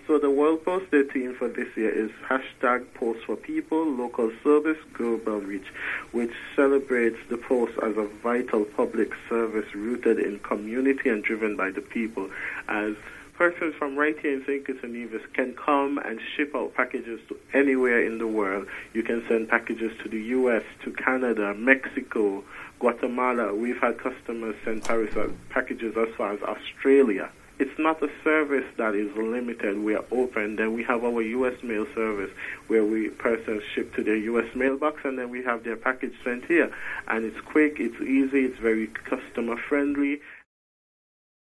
So the World Post Day theme for this year is hashtag Post for People, Local Service, Global Reach, which celebrates the post as a vital public service rooted in community and driven by the people, as persons from right here in St. Kitts and Nevis can come and ship out packages to anywhere in the world. You can send packages to the U.S., to Canada, Mexico, Guatemala. We've had customers send packages as far as Australia. It's not a service that is limited. We are open. Then we have our U.S. mail service where persons ship to their U.S. mailbox, and then we have their package sent here. And it's quick, it's easy, it's very customer friendly.